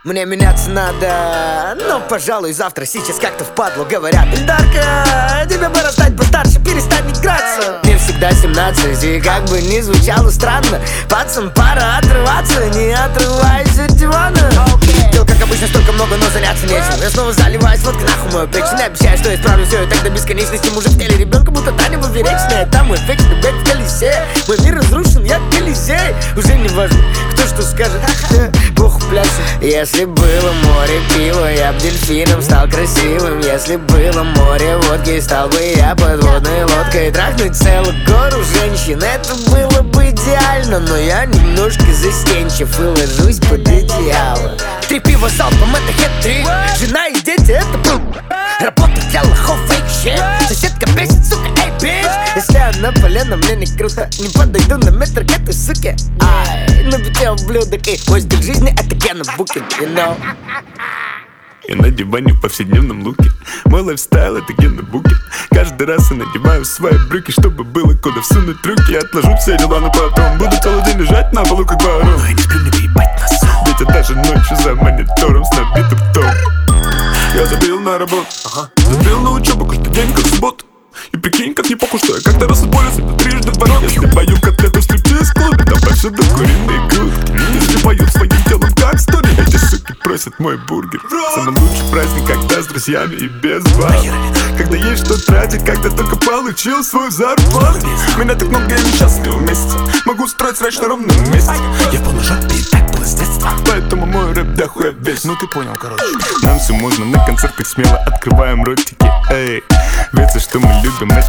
Мне меняться надо, но, пожалуй, завтра, сейчас как-то впадлу говорят: Ильдарка, тебе бы стать постарше, перестань играться. Мне всегда 17, и как бы ни звучало странно, пацан, пора отрываться, не отрываясь от дивана. Дел, как обычно, столько много, но заняться нечем. Я снова заливаюсь водкой, нахуй мою печень. Я обещаю, что исправлю все и так до бесконечности. Мужик в теле ребенка, будто Таня поперечная. Там мой фейк, что бэк в колесе. Мой мир разрушен, я Колизей. Уже не важно, кто что скажет, Бог пляшет. Если было море пива, я б дельфином стал красивым. Если было море водки, стал бы я подводной лодкой. Трахнуть целую гору женщин, это было бы идеально. Но я немножко застенчив и ложусь под одеяло. 3 пива залпом, это хет-трик. Жена и дети, это пруд. Работа для лохов, фейк щит. Соседка бесит, сука, эй, бич. Если она полена, мне не круто. Не подойду на метр к этой суке. Ай, на бите ублюдок. И мой стиль жизни, это Кена Букин, you know. Я на диване в повседневном луке. Мой лайфстайл — это Гена Букин. Каждый раз я надеваю свои брюки, чтобы было куда всунуть руки. Я отложу все дела на потом. Буду целый день лежать на полу, как ворон. Но я не сплю, мне выебать на сон. Ведь я даже ночью за монитором с набитым том. Я забил на работу, забил на учебу, каждый день как суббота. И прикинь, как не похуй, что я как-то раз отборюсь, это трижды в ворот. Если пою котлету в стриптиз-клубе, добавь сюда куриные грудки. Если поют своим телом как стори, эти суки просят мой бургер. Самый лучший праздник, когда с друзьями и без вас. Когда есть что тратить, когда только получил свою зарплату. Меня так много, я несчастлив вместе. Могу строить срач на ровном месте. Я в полужопе, и так было с детства. Поэтому мой рэп дохуя весь. Ну ты понял, короче. Нам все можно, на концертах смело открываем ротики. Эй, ведь что мы любим, это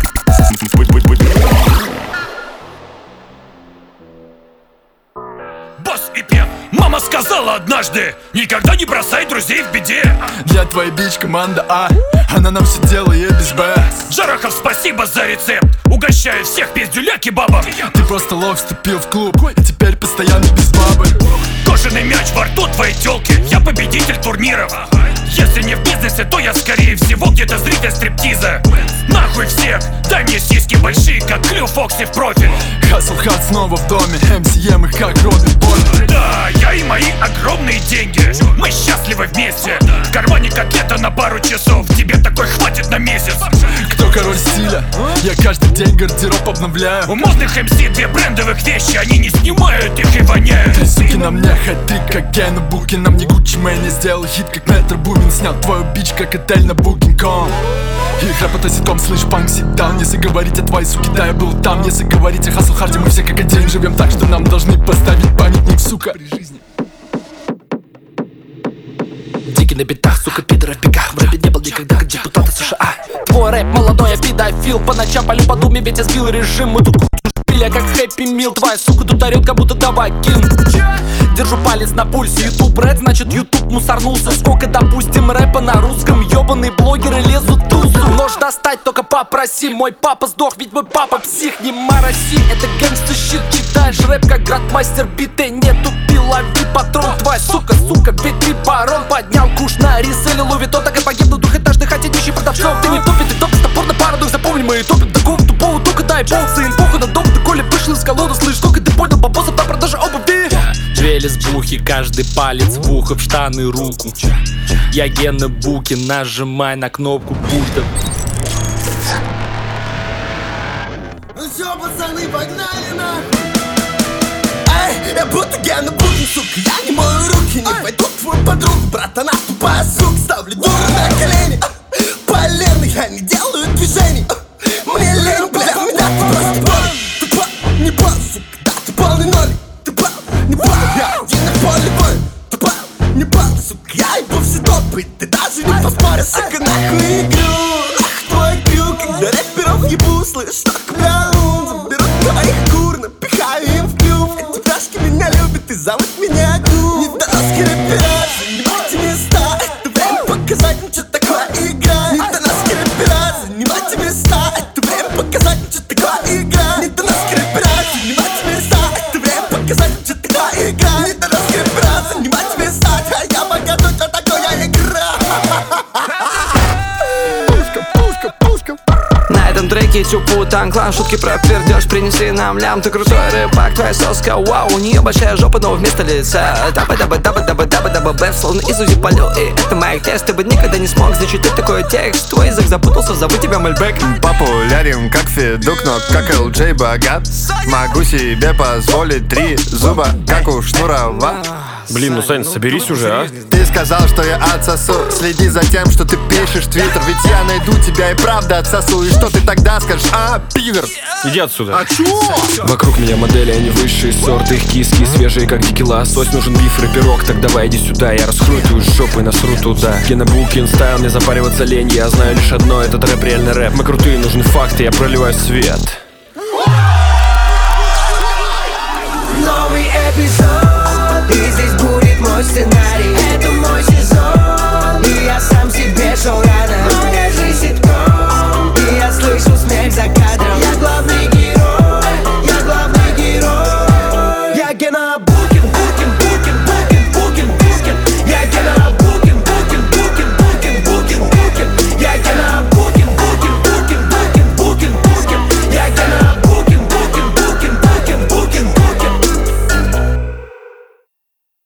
Босс и Пен. Мама сказала однажды: никогда не бросай друзей в беде. Я твоя бич, команда А. Она нам все делает без Б. Жарахов, спасибо за рецепт. Угощаю всех пиздюля кебабом. Ты просто лох вступил в клуб и теперь постоянно без бабы. Кожаный мяч во рту твоей тёлки. Я победитель турниров. Если не в бизнесе, то я скорее всего где-то зритель стриптиза. Нахуй всех, дай мне сиськи большие, как Клю Фокси в профиль. Хасл Хат снова в доме, МСМ их как Робин Бой. Да, я и мои огромные деньги. Мы счастливы вместе. В кармане котлета на пару часов. Тебе такой хватит на месяц. Кто король стиля? Я каждый день гардероб обновляю. У модных МС 2 брендовых вещи. Они не снимают их и воняют. Ты, суки, на мне хэт-трик, как Гена Букин. На мне Гуччи Мэн, я сделал хит, как Метро Бумин. Снял твою бич, как отель на Booking.com. Их рэп это ситком, слышь, панк, сит-даун. Если говорить о твоей суке, да, я был там. Если говорить о Хасл Харде, мы все как один. Живем так, что нам должны поставить памятник, сука, при жизни. Дикий на битах, сука, пидоры в бегах. В рэпе не был никогда, как депутаты США. Твой рэп молодой, я педофил. По ночам полю по думе, ведь я сбил режим. Мы тут пили, как Хэппи Мил. Твоя сука тут орёт, как будто табакин. Держу палец на пульсе, ютуб рэп, значит ютуб мусорнулся. Сколько, допустим, рэпа на русском. Ёбаные блогеры лезут тусу. Нож достать только попроси. Мой папа сдох, ведь мой папа псих. Не мороси, это гэнгста-щит. Читаешь рэп, как градмастер биты. Нету пилови патрон. Твоя сука, ведь ты барон. Поднял куш на реселе Луви. То так и погибну двухэтажных хотящих продавцов. Ты не топит, ты топит, топор на парадокс. Запомни, мы топим такого тупого тука. Дай бог, сын, похуй на дом. Ты коли вышел из колоды, слышь, сколько ты понял бабосов на продаже обуви. Две лесбухи, каждый палец в ухо, в штаны руку. Я Гена Букин, нажимай на кнопку пульта. Ну всё, пацаны, погнали на. Эй, я будто Гена Букин, сука. Я не мою руки, не пойду к твою подругу. Брат, она тупая, сука. Ставлю дуру на колени. Полено, я не делаю движений. Мне лень, бля, меня ты просто болен. Тупо, не пол, сука, да, ты полный ноль. Тупо, не пол, я один на поле воин. Тупо, не пол, сука, я ебу все топы. Ты даже не поспоришь, сука, нахуй игру. Ах, твой крюк, когда рэперов ебу. Слышь, так, бля, заберу твоих кур. Напихаю им в клюв. Эти пляшки меня любят и зовут меня Гу. Не дороски рэпера, занимайте места. Это время показать им, что такое игра. Не дороски рэпера, занимайте места. Это время показать им, что такое игра. Не дороски рэпера, занимайте места. Это время показать им, что такое игра. Не дороски рэпера, занимайте места. Я покажу, что такое игра. На этом треке всю путаю. Вутан Клан, шутки про пердеж, принеси нам лям. Ты крутой рыбак, твоя соска, вау. У нее большая жопа, но вместо лица даба-даба-даба-даба-даба-даба-даба в словно из УЗИ полю. И это моих тест, ты бы никогда не смог зачитать такой текст. Твой язык запутался, зову тебя Мальбек. Популярен как Федук, но как LJ богат. Могу себе позволить 3 зуба, как у Шнурова. Блин, ну Сань, соберись уже, а? Ты сказал, что я отсосу. Следи за тем, что ты пишешь в Твиттер. Ведь я найду тебя и правда отсосу. И что ты тогда скажешь, пидор? Иди отсюда. А чё? Вокруг меня модели, они высшие сорты. Их киски свежие, как дикий лосось. Нужен биф и пирог, так давай иди сюда. Я раскрою твою жопу и насру туда. Гена Букин стайл, мне запариваться лень. Я знаю лишь одно, этот рэп реально рэп. Мы крутые, нужны факты, я проливаю свет.